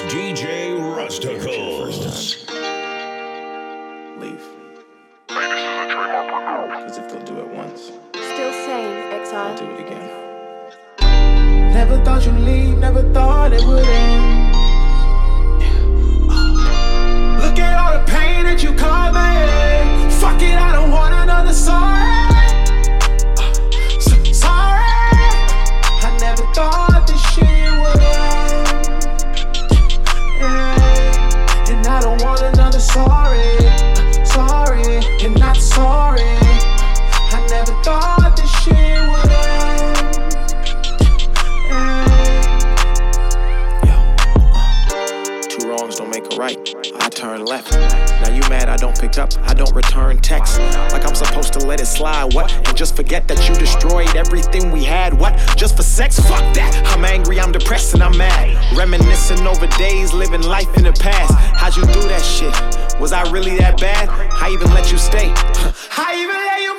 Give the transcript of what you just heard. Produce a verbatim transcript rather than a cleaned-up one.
D J Rusticles. Leave. Hey, this is a trademark put Cause if they'll do it once, Still same, I'll Exile. do it again. Never thought you'd leave, never thought it would end. Look at all the pain that you caused me. Fuck it, I don't want another sorry. So sorry. I never thought this shit would end. Yeah. And I don't want another sorry. Sorry, and not sorry. I never thought this shit would end. Yeah. Yo. Two wrongs don't make a right. I turn left. Now you mad I don't pick up, I don't return texts. Like I'm supposed to let it slide, what? And just forget that you destroyed everything we had, what? Just for sex? Fuck that. I'm angry, I'm depressed, and I'm mad. Reminiscing over days, living life in the past. How'd you do that shit? Was I really that bad? I even let you stay. I even let you